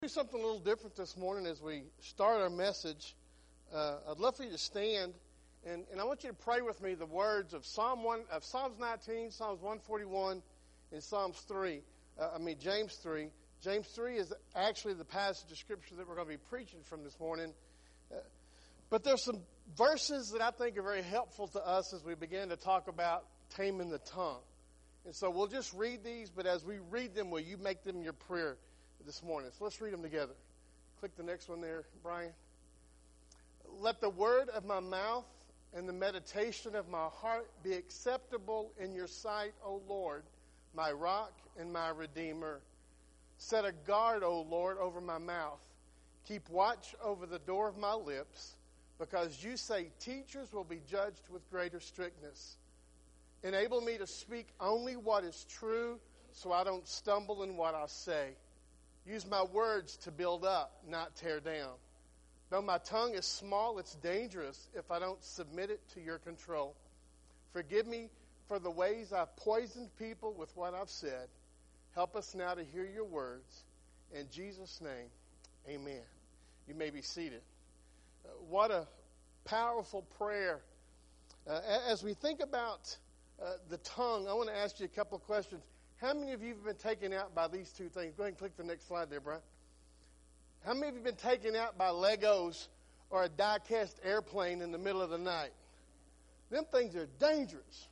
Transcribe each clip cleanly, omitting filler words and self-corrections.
Do something a little different this morning as we start our message. I'd love for you to stand, and I want you to pray with me the words of Psalms 19, Psalms 141, and James 3. James 3 is actually the passage of Scripture that we're going to be preaching from this morning. But there's some verses that I think are very helpful to us as we begin to talk about taming the tongue. And so we'll just read these, but as we read them, will you make them your prayer this morning? So let's read them together. Click the next one there, Brian. Let the word of my mouth and the meditation of my heart be acceptable in your sight, O Lord, my rock and my redeemer. Set a guard, O Lord, over my mouth. Keep watch over the door of my lips, because you say teachers will be judged with greater strictness. Enable me to speak only what is true, so I don't stumble in what I say. Use my words to build up, not tear down. Though my tongue is small, it's dangerous if I don't submit it to your control. Forgive me for the ways I've poisoned people with what I've said. Help us now to hear your words. In Jesus' name, amen. You may be seated. What a powerful prayer. As we think about the tongue, I want to ask you a couple of questions. How many of you have been taken out by these two things? Go ahead and click the next slide there, Brian. How many of you have been taken out by Legos or a die-cast airplane in the middle of the night? Them things are dangerous.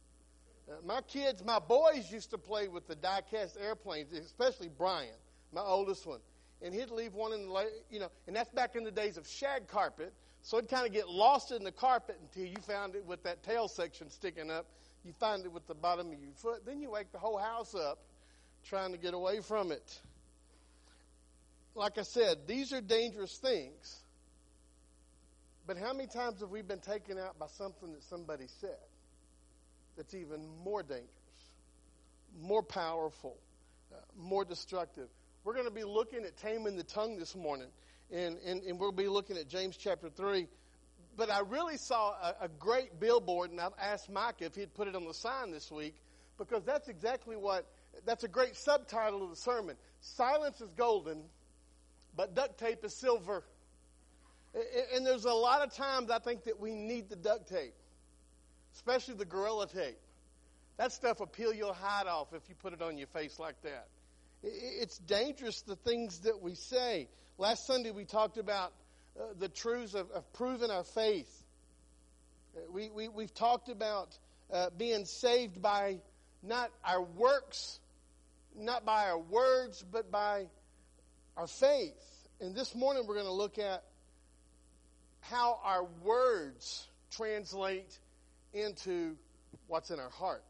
My boys used to play with the die-cast airplanes, especially Brian, my oldest one. And he'd leave one in the, and that's back in the days of shag carpet. So it'd kind of get lost in the carpet until you found it with that tail section sticking up. You find it with the bottom of your foot. Then you wake the whole house up trying to get away from it. Like I said, these are dangerous things. But how many times have we been taken out by something that somebody said that's even more dangerous, more powerful, more destructive? We're going to be looking at taming the tongue this morning. And we'll be looking at James chapter 3. But I really saw a great billboard, and I've asked Mike if he'd put it on the sign this week, because that's a great subtitle of the sermon. Silence is golden, but duct tape is silver. And there's a lot of times I think that we need the duct tape, especially the Gorilla Tape. That stuff will peel your hide off if you put it on your face like that. It's dangerous, the things that we say. Last Sunday we talked about the truths of proving our faith. We've talked about being saved by not our works, not by our words, but by our faith. And this morning we're going to look at how our words translate into what's in our heart.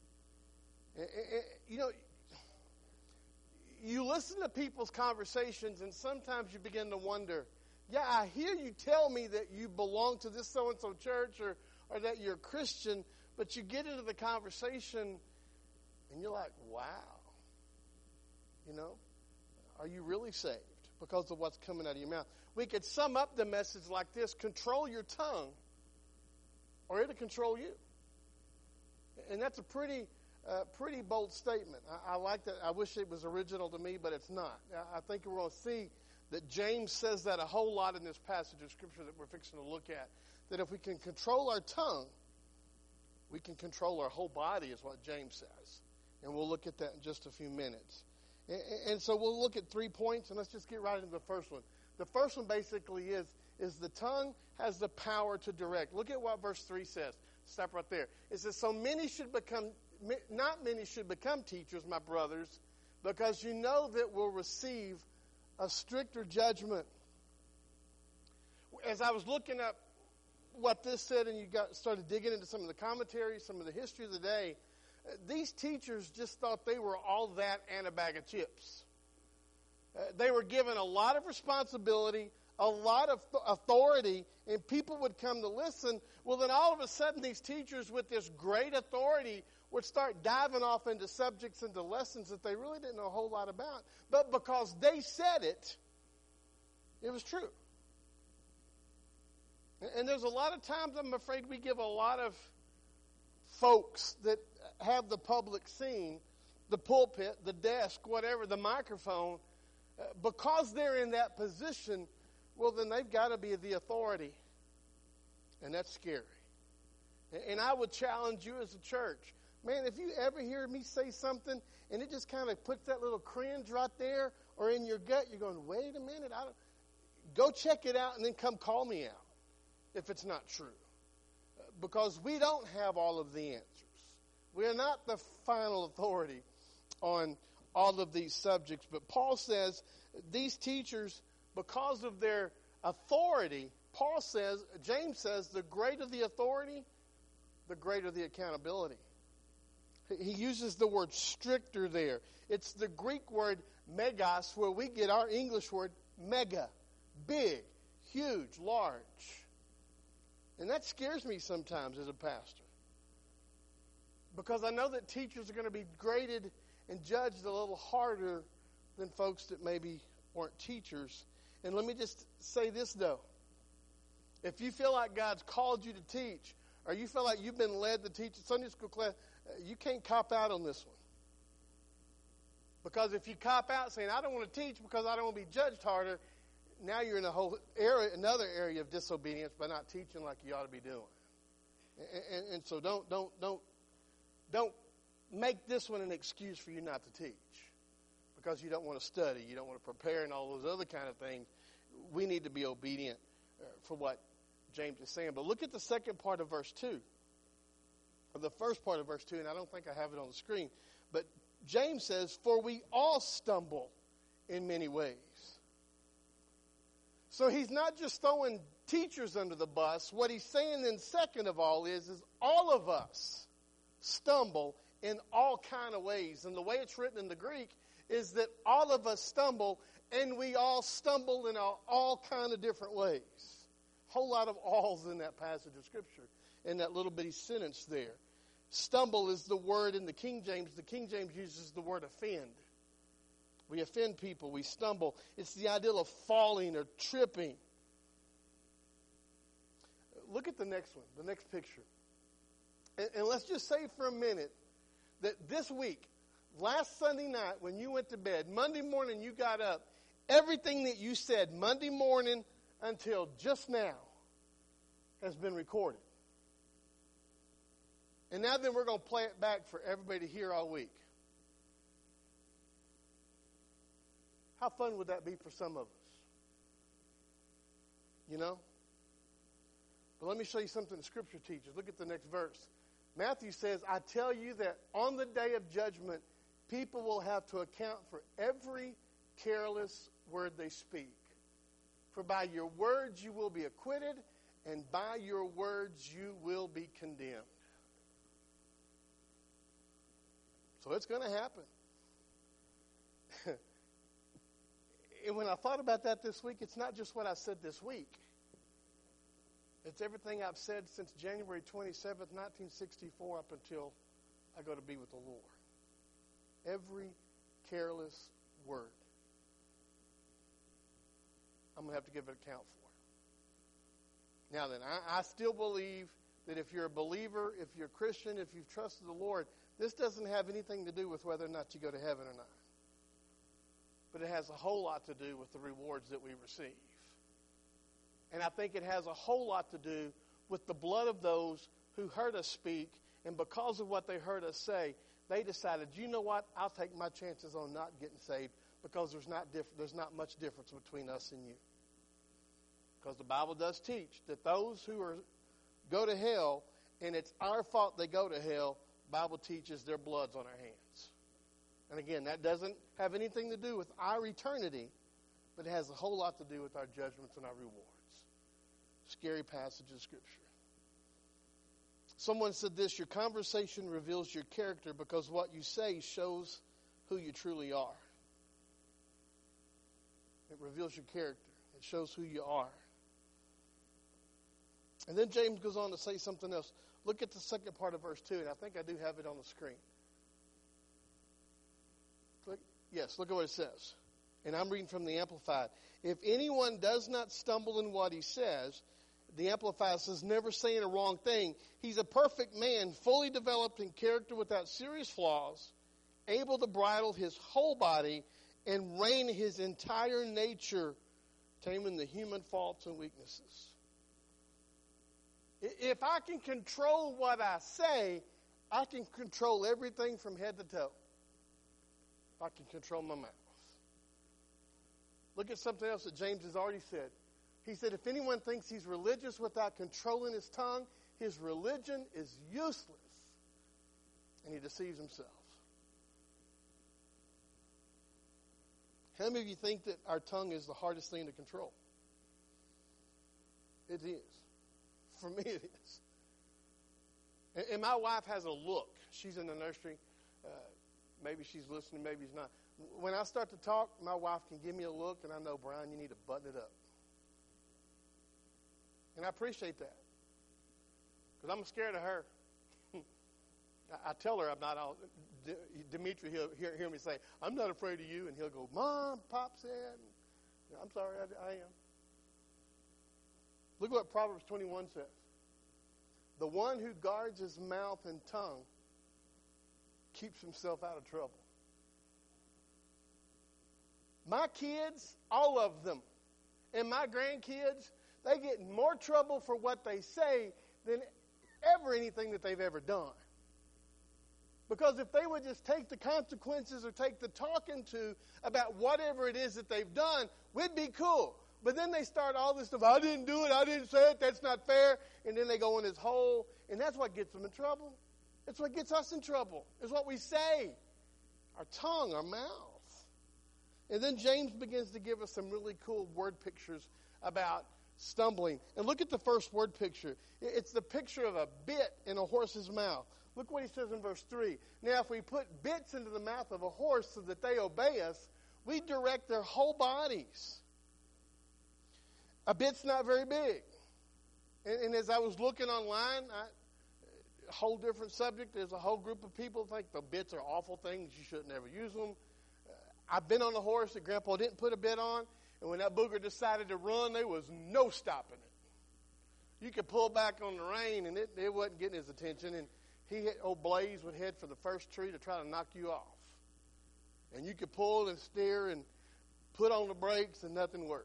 You listen to people's conversations, and sometimes you begin to wonder, yeah, I hear you tell me that you belong to this so-and-so church or that you're a Christian, but you get into the conversation, and you're like, wow. Are you really saved because of what's coming out of your mouth? We could sum up the message like this: control your tongue, or it'll control you. And that's a pretty bold statement. I like that. I wish it was original to me, but it's not. I think we're going to see that James says that a whole lot in this passage of Scripture that we're fixing to look at. That if we can control our tongue, we can control our whole body, is what James says. And we'll look at that in just a few minutes. And so we'll look at 3 points, and let's just get right into the first one. The first one basically is the tongue has the power to direct. Look at what verse 3 says. Stop right there. It says, not many should become teachers, my brothers, because you know that we'll receive a stricter judgment. As I was looking up what this said, and started digging into some of the commentaries, some of the history of the day, these teachers just thought they were all that and a bag of chips. They were given a lot of responsibility, a lot of authority, and people would come to listen. Well, then all of a sudden, these teachers with this great authority would start diving off into subjects, into lessons that they really didn't know a whole lot about. But because they said it, it was true. And there's a lot of times, I'm afraid, we give a lot of folks that have the public scene, the pulpit, the desk, whatever, the microphone, Because they're in that position, well, then they've got to be the authority. And that's scary. And I would challenge you as a church. Man, if you ever hear me say something and it just kind of puts that little cringe right there or in your gut, you're going, wait a minute. Go check it out and then come call me out if it's not true. Because we don't have all of the answers. We are not the final authority on all of these subjects. But Paul says these teachers, because of their authority, James says, the greater the authority, the greater the accountability. He uses the word stricter there. It's the Greek word megas, where we get our English word mega, big, huge, large. And that scares me sometimes as a pastor. Because I know that teachers are going to be graded and judged a little harder than folks that maybe weren't teachers. And let me just say this, though. If you feel like God's called you to teach, or you feel like you've been led to teach a Sunday school class, you can't cop out on this one. Because if you cop out saying, I don't want to teach because I don't want to be judged harder, now you're in another area of disobedience by not teaching like you ought to be doing. And so don't make this one an excuse for you not to teach. Because you don't want to study, you don't want to prepare, and all those other kind of things. We need to be obedient for what James is saying. But look at the second part of verse 2. Or the first part of verse 2, and I don't think I have it on the screen. But James says, for we all stumble in many ways. So he's not just throwing teachers under the bus. What he's saying then second of all is all of us stumble in all kind of ways. And the way it's written in the Greek is that all of us stumble, and we all stumble in all kind of different ways. Whole lot of alls in that passage of Scripture, in that little bitty sentence there. Stumble is the word in the King James. The King James uses the word offend. We offend people. We stumble. It's the idea of falling or tripping. Look at the next one, the next picture. And let's just say for a minute that this week, last Sunday night when you went to bed, Monday morning you got up, everything that you said Monday morning until just now has been recorded. And now then we're going to play it back for everybody to hear all week. How fun would that be for some of us? You know? But let me show you something the Scripture teaches. Look at the next verse. Matthew says, I tell you that on the day of judgment, people will have to account for every careless word they speak. For by your words you will be acquitted, and by your words you will be condemned. So it's going to happen. And when I thought about that this week, it's not just what I said this week. It's everything I've said since January 27th, 1964, up until I go to be with the Lord. Every careless word. I'm going to have to give an account for. Now then, I still believe that if you're a believer, if you're a Christian, if you've trusted the Lord, this doesn't have anything to do with whether or not you go to heaven or not. But it has a whole lot to do with the rewards that we receive. And I think it has a whole lot to do with the blood of those who heard us speak, and because of what they heard us say, they decided, you know what, I'll take my chances on not getting saved because there's not much difference between us and you. Because the Bible does teach that those who go to hell, and it's our fault they go to hell, the Bible teaches their blood's on our hands. And again, that doesn't have anything to do with our eternity, but it has a whole lot to do with our judgments and our rewards. Scary passage of Scripture. Someone said this, your conversation reveals your character because what you say shows who you truly are. It reveals your character. It shows who you are. And then James goes on to say something else. Look at the second part of verse 2, and I think I do have it on the screen. Look at what it says. And I'm reading from the Amplified. If anyone does not stumble in what he says, the Amplified says, never saying a wrong thing, he's a perfect man, fully developed in character without serious flaws, able to bridle his whole body and reign his entire nature, taming the human faults and weaknesses. If I can control what I say, I can control everything from head to toe. If I can control my mouth. Look at something else that James has already said. He said, if anyone thinks he's religious without controlling his tongue, his religion is useless. And he deceives himself. How many of you think that our tongue is the hardest thing to control? It is. For me, it is. And my wife has a look. She's in the nursery. Maybe she's listening, maybe she's not. When I start to talk, my wife can give me a look, and I know, Brian, you need to button it up. And I appreciate that. Because I'm scared of her. I tell her I'm not all. Dimitri, he'll hear me say, I'm not afraid of you. And he'll go, Mom, Pop said. I'm sorry, I am. Look what Proverbs 21 says. The one who guards his mouth and tongue keeps himself out of trouble. My kids, all of them, and my grandkids, they get in more trouble for what they say than ever anything that they've ever done. Because if they would just take the consequences or take the talking to about whatever it is that they've done, we'd be cool. But then they start all this stuff, I didn't do it, I didn't say it, that's not fair. And then they go in this hole, and that's what gets them in trouble. That's what gets us in trouble, is what we say. Our tongue, our mouth. And then James begins to give us some really cool word pictures about stumbling. And look at the first word picture. It's the picture of a bit in a horse's mouth. Look what he says in verse 3. Now, if we put bits into the mouth of a horse so that they obey us, we direct their whole bodies. A bit's not very big. And as I was looking online, a whole different subject. There's a whole group of people who think the bits are awful things. You shouldn't ever use them. I've been on a horse that Grandpa didn't put a bit on. And when that booger decided to run, there was no stopping it. You could pull back on the rein, and it wasn't getting his attention. And old Blaze would head for the first tree to try to knock you off. And you could pull and steer and put on the brakes, and nothing worked.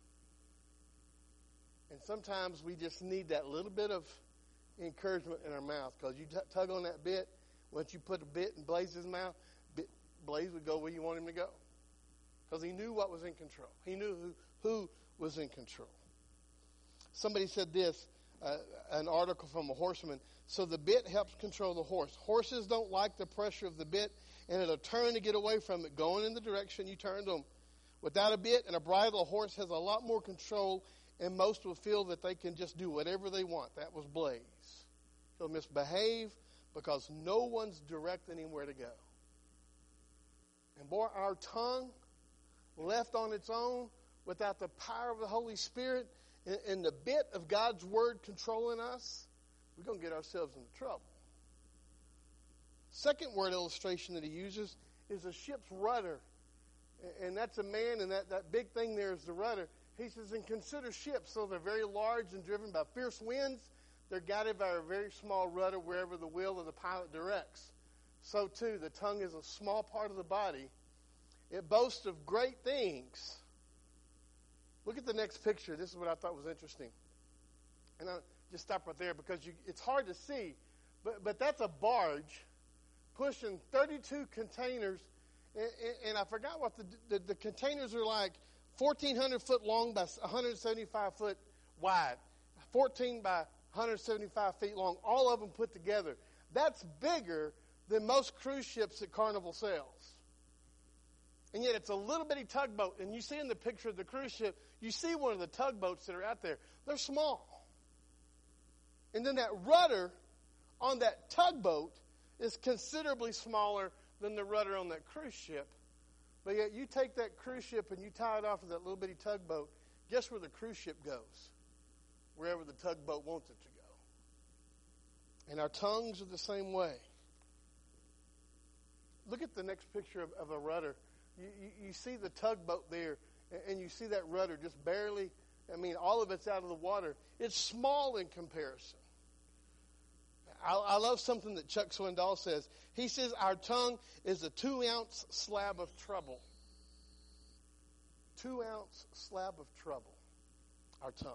And sometimes we just need that little bit of encouragement in our mouth, because you tug on that bit. Once you put a bit in Blaze's mouth, Blaze would go where you want him to go, because he knew what was in control. He knew who was in control. Somebody said this, an article from a horseman. So the bit helps control the horse. Horses don't like the pressure of the bit, and it'll turn to get away from it, going in the direction you turned them. Without a bit and a bridle, a horse has a lot more control, and most will feel that they can just do whatever they want. That was Blaze. He'll misbehave because no one's directing him where to go. And boy, our tongue, left on its own, without the power of the Holy Spirit and the bit of God's Word controlling us, we're going to get ourselves into trouble. Second word illustration that he uses is a ship's rudder. And that's a man, and that big thing there is the rudder. He says, and consider ships, so they're very large and driven by fierce winds. They're guided by a very small rudder wherever the will of the pilot directs. So, too, the tongue is a small part of the body. It boasts of great things. Look at the next picture. This is what I thought was interesting. And I'll just stop right there because it's hard to see. But that's a barge pushing 32 containers. And I forgot what the containers are like. 1,400 foot long by 175 foot wide. 14 by 175 feet long. All of them put together. That's bigger than most cruise ships that Carnival sells. And yet it's a little bitty tugboat. And you see in the picture of the cruise ship, you see one of the tugboats that are out there. They're small. And then that rudder on that tugboat is considerably smaller than the rudder on that cruise ship. But yet you take that cruise ship and you tie it off of that little bitty tugboat. Guess where the cruise ship goes? Wherever the tugboat wants it to go. And our tongues are the same way. Look at the next picture of a rudder. You see the tugboat there, and you see that rudder just barely, all of it's out of the water. It's small in comparison. I love something that Chuck Swindoll says. He says our tongue is a 2-ounce slab of trouble. 2-ounce slab of trouble, our tongue.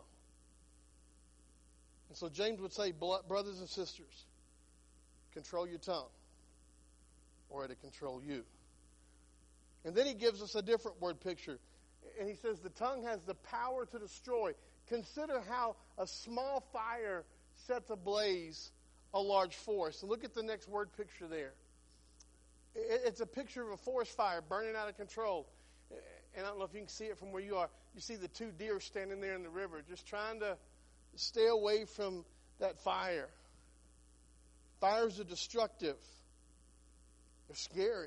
And so James would say, brothers and sisters, control your tongue, or it'll control you. And then he gives us a different word picture. And he says the tongue has the power to destroy. Consider how a small fire sets ablaze a large forest. And look at the next word picture there. It's a picture of a forest fire burning out of control. And I don't know if you can see it from where you are. You see the 2 deer standing there in the river just trying to stay away from that fire. Fires are destructive. They're scary.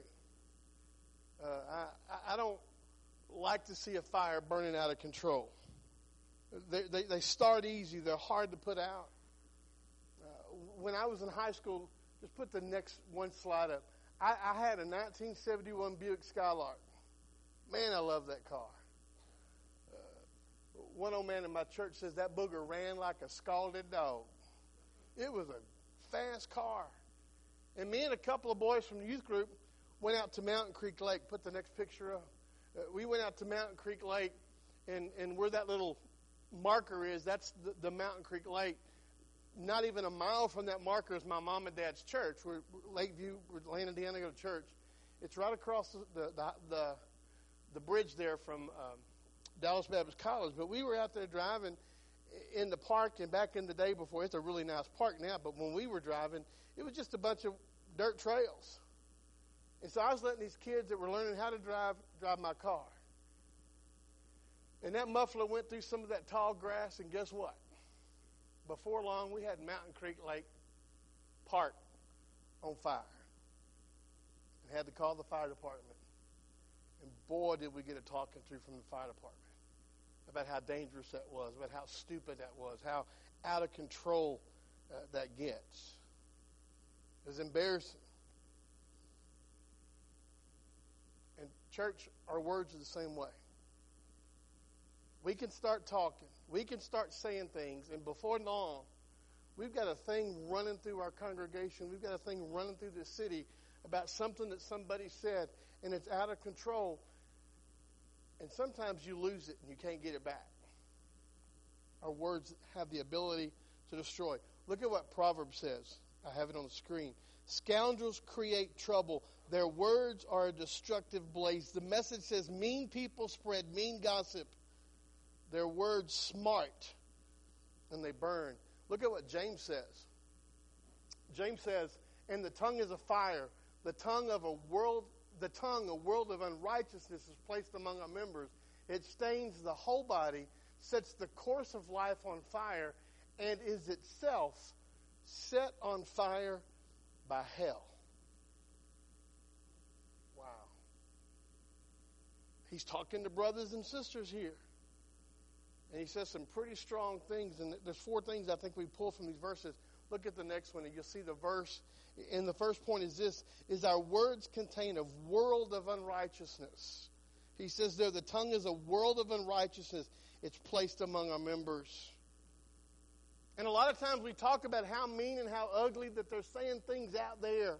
I don't like to see a fire burning out of control. They start easy. They're hard to put out. When I was in high school, just put the next one slide up. I had a 1971 Buick Skylark. Man, I love that car. One old man in my church says that booger ran like a scalded dog. It was a fast car. And me and a couple of boys from the youth group went out to Mountain Creek Lake. Put the next picture up. We went out to Mountain Creek Lake, and where that little marker is, that's the Mountain Creek Lake. Not even a mile from that marker is my mom and dad's church. We're Lakeview, we're Atlanta, Indiana, go to church. It's right across the bridge there from Dallas Baptist College. But we were out there driving in the park, and back in the day before, it's a really nice park now, but when we were driving, it was just a bunch of dirt trails. And so I was letting these kids that were learning how to drive my car. And that muffler went through some of that tall grass, and guess what? Before long, we had Mountain Creek Lake Park on fire. And had to call the fire department. And boy, did we get a talking to from the fire department about how dangerous that was, about how stupid that was, how out of control that gets. It was embarrassing. And church, our words are the same way. We can start talking. We can start saying things. And before long, we've got a thing running through our congregation. We've got a thing running through the city about something that somebody said, and it's out of control. And sometimes you lose it and you can't get it back. Our words have the ability to destroy. Look at what Proverbs says. I have it on the screen. Scoundrels create trouble. Their words are a destructive blaze. The Message says mean people spread mean gossip. Their words smart and they burn. Look at what James says. James says, and the tongue is a fire. The tongue, a world of unrighteousness is placed among our members. It stains the whole body, sets the course of life on fire, and is itself set on fire by hell. Wow. He's talking to brothers and sisters here. And he says some pretty strong things. And there's 4 things I think we pull from these verses. Look at the next one, and you'll see the verse. And the first point is this, is our words contain a world of unrighteousness. He says there, the tongue is a world of unrighteousness. It's placed among our members. And a lot of times we talk about how mean and how ugly that they're saying things out there.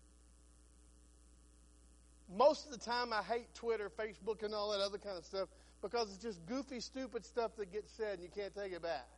Most of the time I hate Twitter, Facebook, and all that other kind of stuff because it's just goofy, stupid stuff that gets said and you can't take it back.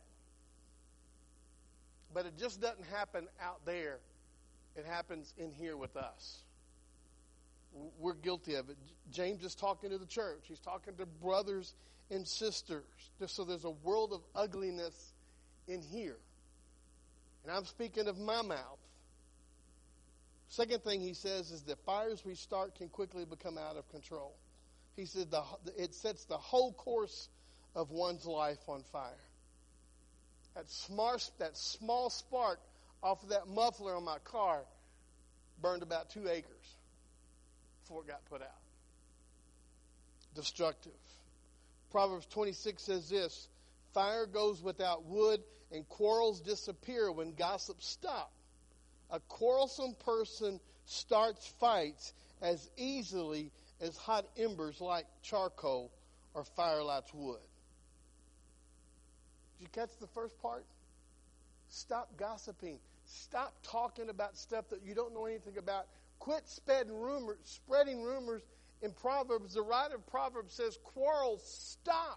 But it just doesn't happen out there. It happens in here with us. We're guilty of it. James is talking to the church. He's talking to brothers and sisters. So there's a world of ugliness in here. And I'm speaking of my mouth. Second thing he says is that fires we start can quickly become out of control. He said it sets the whole course of one's life on fire. That small spark off of that muffler on my car burned about 2 acres before it got put out. Destructive. Proverbs 26 says this, fire goes without wood and quarrels disappear when gossip stop. A quarrelsome person starts fights as easily as hot embers light charcoal or fire lights wood. Did you catch the first part? Stop gossiping. Stop talking about stuff that you don't know anything about. Quit spreading rumors in Proverbs, the writer of Proverbs says, quarrels stop.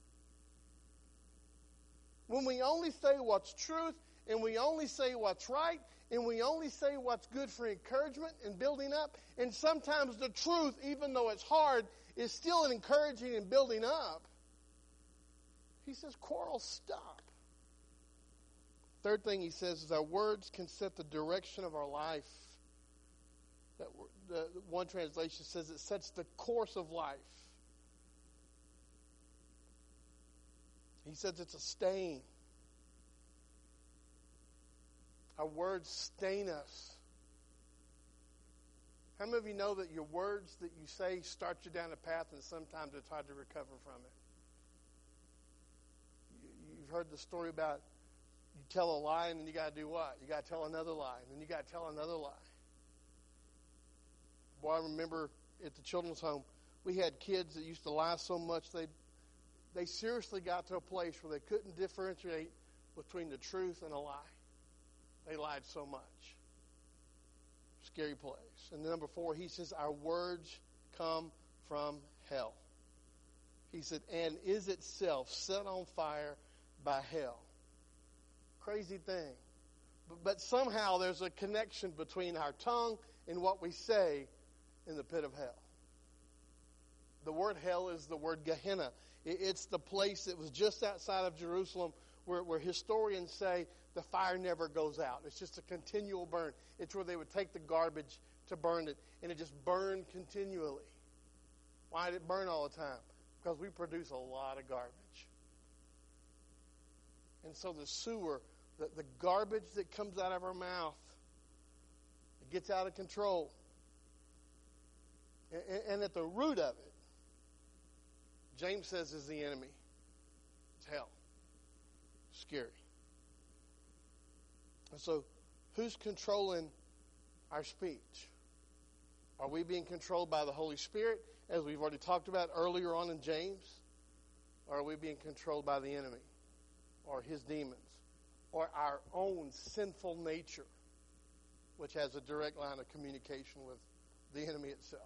When we only say what's truth, and we only say what's right, and we only say what's good for encouragement and building up, and sometimes the truth, even though it's hard, is still encouraging and building up, he says quarrels stop. Third thing he says is our words can set the direction of our life. One translation says it sets the course of life. He says it's a stain. Our words stain us. How many of you know that your words that you say start you down a path and sometimes it's hard to recover from it? You've heard the story about you tell a lie and then you got to do what? You got to tell another lie and then you got to tell another lie. Boy, I remember at the children's home, we had kids that used to lie so much they seriously got to a place where they couldn't differentiate between the truth and a lie. They lied so much. Scary place. And number 4, he says, our words come from hell. He said, and is itself set on fire by hell. Crazy thing. But somehow there's a connection between our tongue and what we say in the pit of hell. The word hell is the word Gehenna. It's the place that was just outside of Jerusalem where historians say the fire never goes out. It's just a continual burn. It's where they would take the garbage to burn it, and it just burned continually. Why did it burn all the time? Because we produce a lot of garbage. And so the sewer, the garbage that comes out of our mouth, it gets out of control. And at the root of it, James says is the enemy. It's hell. Scary. And so, who's controlling our speech? Are we being controlled by the Holy Spirit, as we've already talked about earlier on in James? Or are we being controlled by the enemy, or his demons, or our own sinful nature, which has a direct line of communication with the enemy itself?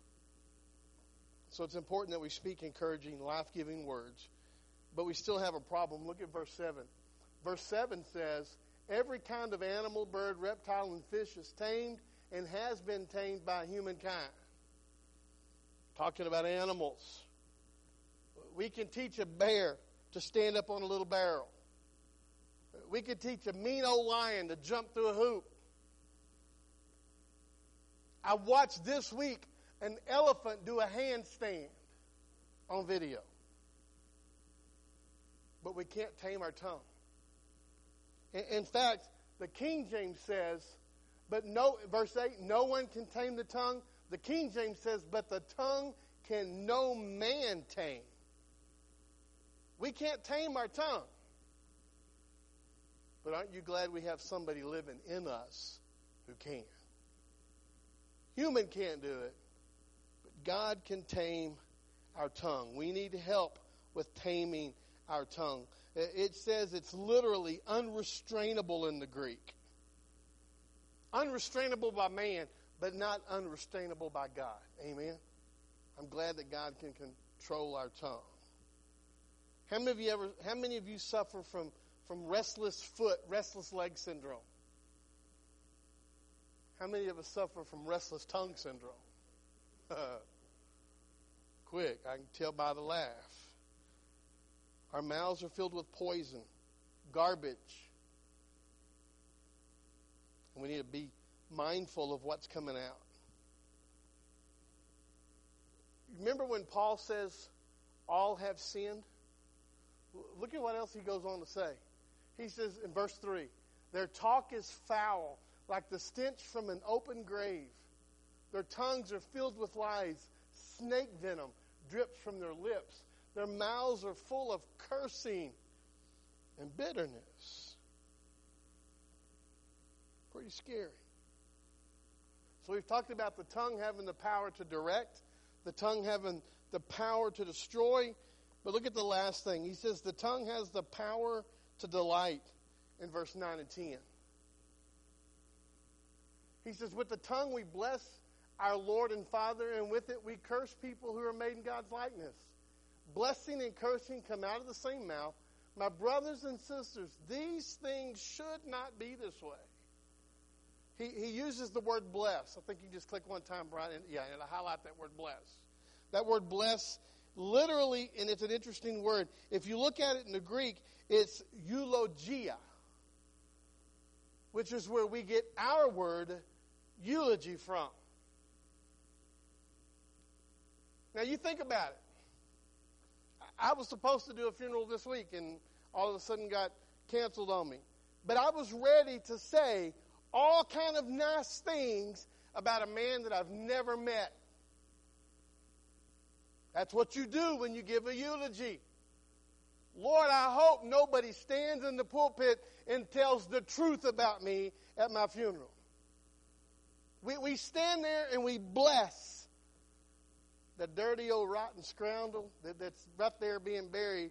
So it's important that we speak encouraging, life-giving words. But we still have a problem. Look at verse 7. Verse 7 says, every kind of animal, bird, reptile, and fish is tamed and has been tamed by humankind. Talking about animals. We can teach a bear to stand up on a little barrel. We could teach a mean old lion to jump through a hoop. I watched this week an elephant do a handstand on video. But we can't tame our tongue. In fact, the King James says, verse 8, no one can tame the tongue. The King James says, but the tongue can no man tame. We can't tame our tongue. But aren't you glad we have somebody living in us who can? Human can't do it, but God can tame our tongue. We need help with taming our tongue. It says it's literally unrestrainable in the Greek. Unrestrainable by man, but not unrestrainable by God. Amen? I'm glad that God can control our tongue. How many of you suffer from restless foot, restless leg syndrome? How many of us suffer from restless tongue syndrome? Quick, I can tell by the laugh. Our mouths are filled with poison, garbage. And we need to be mindful of what's coming out. Remember when Paul says, all have sinned? Look at what else he goes on to say. He says in verse 3, their talk is foul, like the stench from an open grave. Their tongues are filled with lies. Snake venom drips from their lips. Their mouths are full of cursing and bitterness. Pretty scary. So we've talked about the tongue having the power to direct, the tongue having the power to destroy. But look at the last thing. He says the tongue has the power to delight in verse 9 and 10. He says, with the tongue we bless our Lord and Father, and with it we curse people who are made in God's likeness. Blessing and cursing come out of the same mouth. My brothers and sisters, these things should not be this way. He uses the word bless. I think you just click one time, Brian, and I highlight that word bless. That word bless, literally, and it's an interesting word. If you look at it in the Greek, it's eulogia, which is where we get our word eulogy from. Now, you think about it. I was supposed to do a funeral this week, and all of a sudden got canceled on me. But I was ready to say all kind of nice things about a man that I've never met. That's what you do when you give a eulogy. Lord, I hope nobody stands in the pulpit and tells the truth about me at my funeral. We stand there and we bless the dirty old rotten scoundrel that's right there being buried.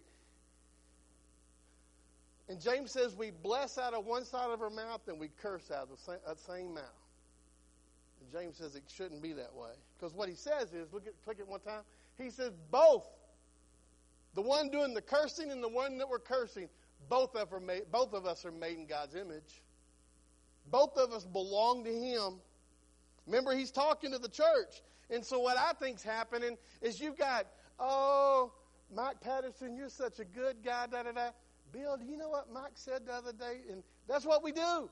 And James says we bless out of one side of our mouth and we curse out of the same mouth. And James says it shouldn't be that way. Because what he says is, click it one time. He says both. The one doing the cursing and the one that we're cursing, both of us are made in God's image. Both of us belong to Him. Remember, he's talking to the church. And so what I think's happening is you've got, Mike Patterson, you're such a good guy, da-da-da. Bill, do you know what Mike said the other day? And that's what we do.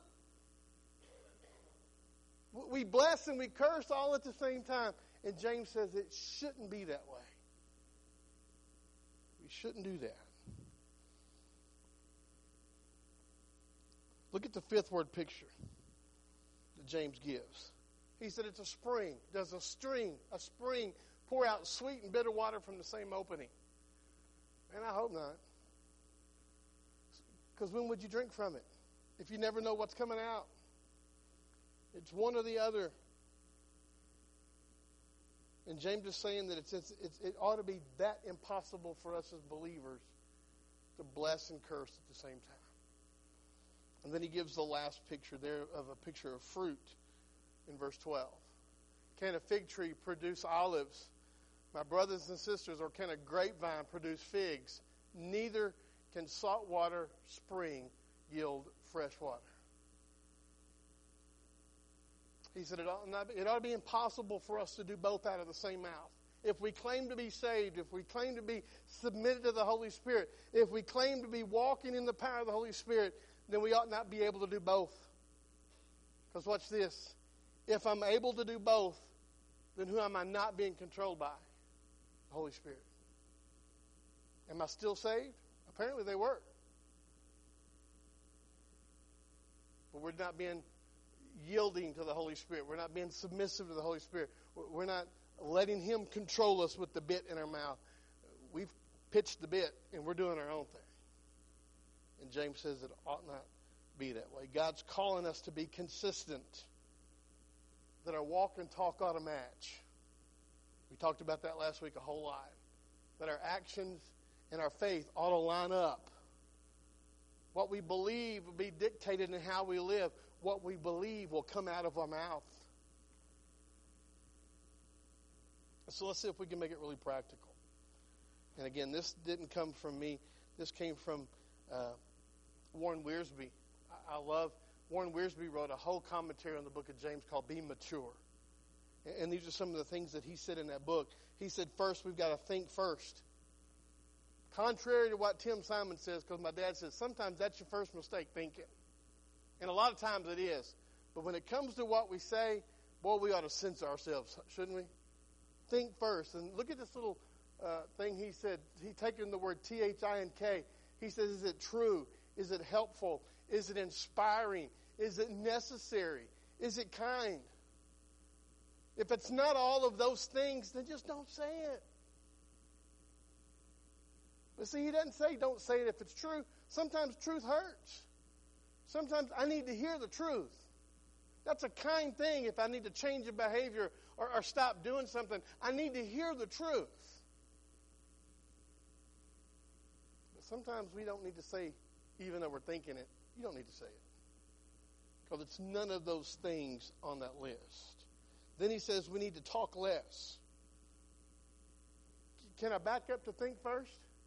We bless and we curse all at the same time. And James says it shouldn't be that way. We shouldn't do that. Look at the fifth word picture that James gives. He said it's a spring. Does a spring pour out sweet and bitter water from the same opening? And I hope not. Because when would you drink from it if you never know what's coming out? It's one or the other. And James is saying that it ought to be that impossible for us as believers to bless and curse at the same time. And then he gives the last picture there of a picture of fruit in verse 12. Can a fig tree produce olives? My brothers and sisters, or can a grapevine produce figs? Neither can saltwater spring yield fresh water. He said it ought to be impossible for us to do both out of the same mouth. If we claim to be saved, if we claim to be submitted to the Holy Spirit, if we claim to be walking in the power of the Holy Spirit, then we ought not be able to do both. Because watch this. If I'm able to do both, then who am I not being controlled by? The Holy Spirit. Am I still saved? Apparently they were. But we're not being yielding to the Holy Spirit. We're not being submissive to the Holy Spirit. We're not letting Him control us with the bit in our mouth. We've pitched the bit and we're doing our own thing. And James says it ought not be that way. God's calling us to be consistent. That our walk and talk ought to match. We talked about that last week a whole lot. That our actions and our faith ought to line up. What we believe will be dictated in how we live. What we believe will come out of our mouth. So let's see if we can make it really practical. And again, this didn't come from me. This came from Warren Wiersbe. I love Warren Wiersbe wrote a whole commentary on the book of James called Be Mature. And these are some of the things that he said in that book. He said, first, we've got to think first. Contrary to what Tim Simon says, because my dad says, sometimes that's your first mistake, thinking. And a lot of times it is. But when it comes to what we say, boy, we ought to censor ourselves, shouldn't we? Think first. And look at this little thing he said. He taken the word T-H-I-N-K. He says, is it true? Is it helpful? Is it inspiring? Is it necessary? Is it kind? If it's not all of those things, then just don't say it. But see, he doesn't say don't say it if it's true. Sometimes truth hurts. Sometimes I need to hear the truth. That's a kind thing if I need to change a behavior or stop doing something. I need to hear the truth. But sometimes we don't need to say, even though we're thinking it, you don't need to say it. Because it's none of those things on that list. Then he says we need to talk less. Can I back up to think first?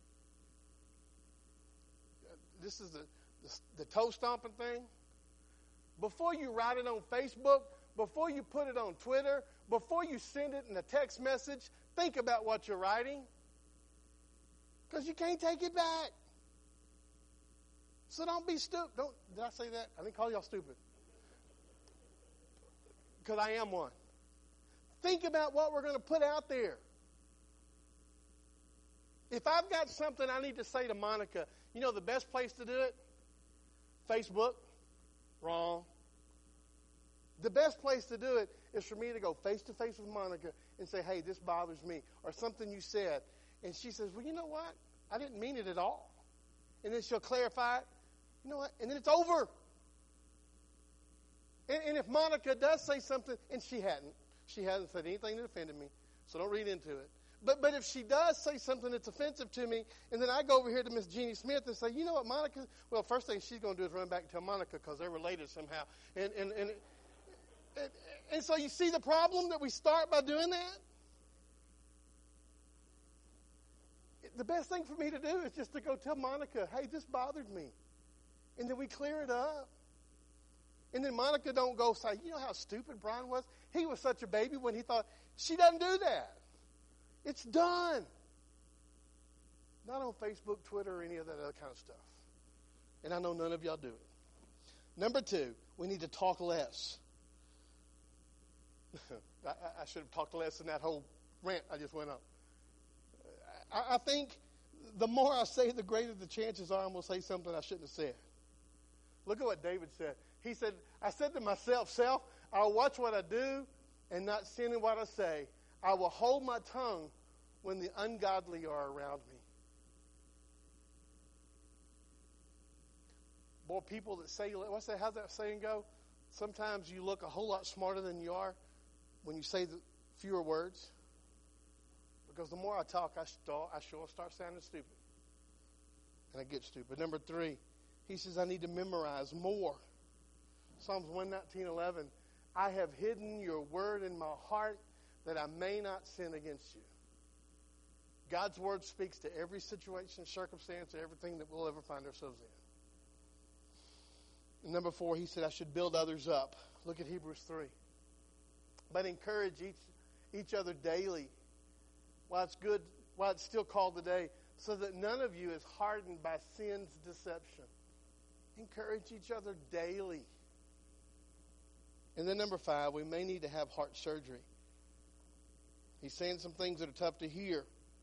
This is the toe stomping thing. Before you write it on Facebook, before you put it on Twitter, before you send it in a text message, think about what you're writing. Because you can't take it back. So don't be stupid. Did I say that? I didn't call y'all stupid. Because I am one. Think about what we're going to put out there. If I've got something I need to say to Monica, you know the best place to do it? Facebook. Wrong. The best place to do it is for me to go face-to-face with Monica and say, hey, this bothers me. Or something you said. And she says, well, you know what? I didn't mean it at all. And then she'll clarify it. You know what? And then it's over. And if Monica does say something, and she hasn't said anything that offended me, so don't read into it. But if she does say something that's offensive to me, and then I go over here to Miss Jeannie Smith and say, you know what, Monica? Well, first thing she's going to do is run back and tell Monica because they're related somehow. And so you see the problem that we start by doing that? The best thing for me to do is just to go tell Monica, hey, this bothered me. And then we clear it up. And then Monica don't go say, you know how stupid Brian was? He was such a baby when he thought. She doesn't do that. It's done. Not on Facebook, Twitter, or any of that other kind of stuff. And I know none of y'all do it. Number 2, we need to talk less. I should have talked less in that whole rant I just went on. I think the more I say, the greater the chances are I'm going to say something I shouldn't have said. Look at what David said. He said, I said to myself, self, I'll watch what I do and not sin in what I say. I will hold my tongue when the ungodly are around me. Boy, people that say, how's that saying go? Sometimes you look a whole lot smarter than you are when you say the fewer words. Because the more I talk, I sure start sounding stupid. And I get stupid. Number 3, he says I need to memorize more. Psalms 119:11. I have hidden your word in my heart that I may not sin against you. God's word speaks to every situation, circumstance, and everything that we'll ever find ourselves in. And number 4, he said I should build others up. Look at Hebrews 3. But encourage each other daily while it's still called today, so that none of you is hardened by sin's deception. Encourage each other daily. And then number 5, we may need to have heart surgery. He's saying some things that are tough to hear.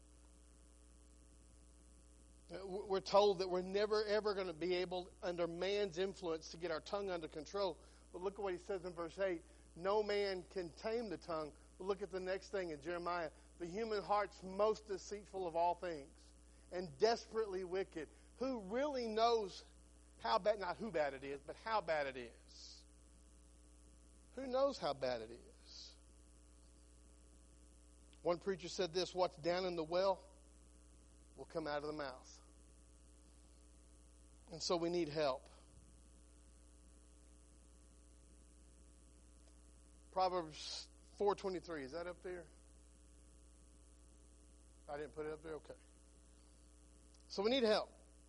We're told that we're never, ever going to be able, under man's influence, to get our tongue under control. But look at what he says in verse 8. No man can tame the tongue. But look at the next thing in Jeremiah. The human heart's most deceitful of all things and desperately wicked. Who really knows how bad, not who bad it is, but how bad it is? Who knows how bad it is? One preacher said this, what's down in the well will come out of the mouth. And so we need help. Proverbs 4:23, is that up there? I didn't put it up there? Okay. So we need help.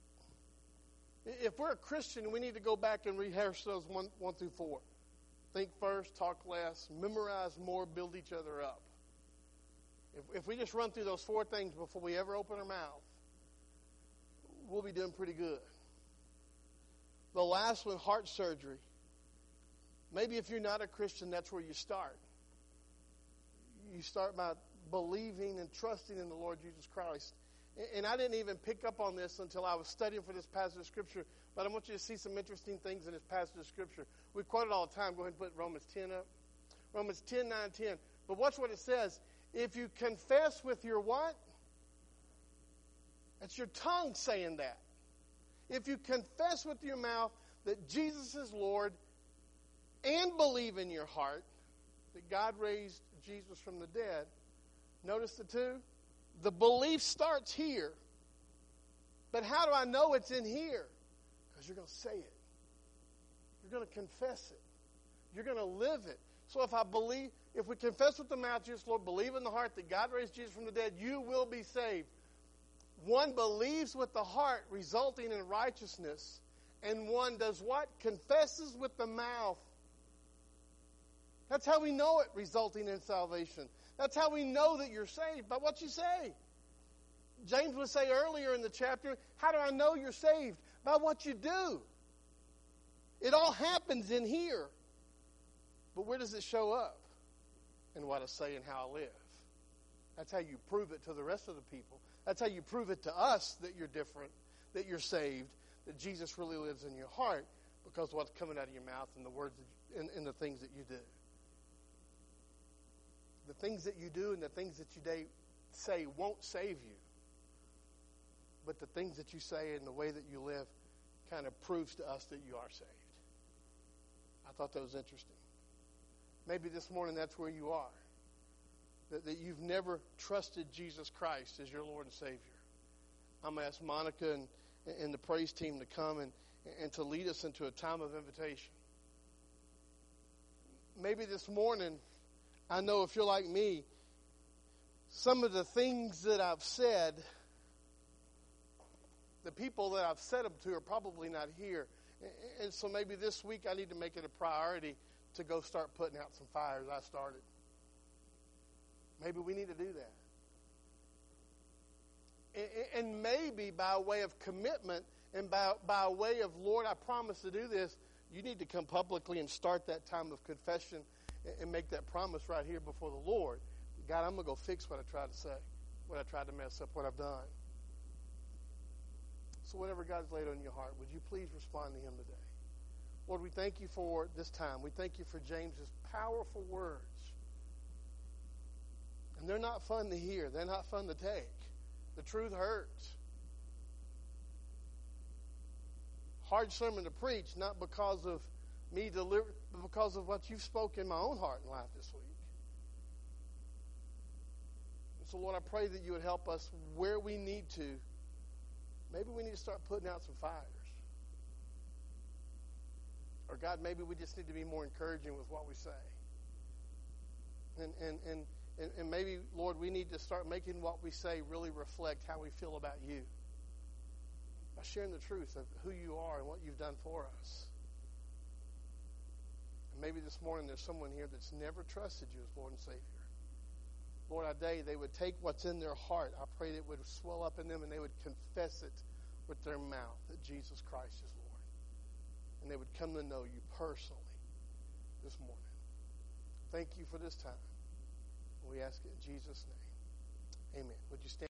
If we're a Christian, we need to go back and rehearse those 1 through 4. Think first, talk less, memorize more, build each other up. If we just run through those 4 things before we ever open our mouth, we'll be doing pretty good. The last one, heart surgery. Maybe if you're not a Christian, that's where you start. You start by believing and trusting in the Lord Jesus Christ. And I didn't even pick up on this until I was studying for this passage of Scripture, but I want you to see some interesting things in this passage of Scripture. We quote it all the time. Go ahead and put Romans 10 up. Romans 10, 9, 10. But watch what it says. If you confess with your what? That's your tongue saying that. If you confess with your mouth that Jesus is Lord and believe in your heart that God raised Jesus from the dead, notice the 2? The belief starts here. But how do I know it's in here? Because you're going to say it. You're going to confess it. You're going to live it. So if we confess with the mouth Jesus Lord, believe in the heart that God raised Jesus from the dead, you will be saved. One believes with the heart, resulting in righteousness. And one does what? Confesses with the mouth. That's how we know it, resulting in salvation. That's how we know that you're saved, by what you say. James would say earlier in the chapter, how do I know you're saved? By what you do. It all happens in here. But where does it show up? In what I say and how I live. That's how you prove it to the rest of the people. That's how you prove it to us that you're different, that you're saved, that Jesus really lives in your heart, because of what's coming out of your mouth and the words and the things that you do. The things that you do and the things that you say won't save you. But the things that you say and the way that you live kind of proves to us that you are saved. I thought that was interesting. Maybe this morning that's where you are. That you've never trusted Jesus Christ as your Lord and Savior. I'm going to ask Monica and the praise team to come and to lead us into a time of invitation. Maybe this morning, I know if you're like me, some of the things that I've said, the people that I've said them to are probably not here. And so maybe this week I need to make it a priority to go start putting out some fires I started. Maybe we need to do that. And maybe by way of commitment and by way of, Lord, I promise to do this, you need to come publicly and start that time of confession and make that promise right here before the Lord. God, I'm going to go fix what I tried to say, what I tried to mess up, what I've done. So whatever God's laid on your heart, would you please respond to him today? Lord, we thank you for this time. We thank you for James's powerful words. And they're not fun to hear. They're not fun to take. The truth hurts. Hard sermon to preach, not because of me but because of what you've spoken in my own heart and life this week. And so, Lord, I pray that you would help us where we need to. Maybe we need to start putting out some fires. Or, God, maybe we just need to be more encouraging with what we say. And maybe, Lord, we need to start making what we say really reflect how we feel about you. By sharing the truth of who you are and what you've done for us. And maybe this morning there's someone here that's never trusted you as Lord and Savior. Lord, I pray they would take what's in their heart. I pray that it would swell up in them and they would confess it with their mouth that Jesus Christ is Lord. And they would come to know you personally this morning. Thank you for this time. We ask it in Jesus' name. Amen. Would you stand?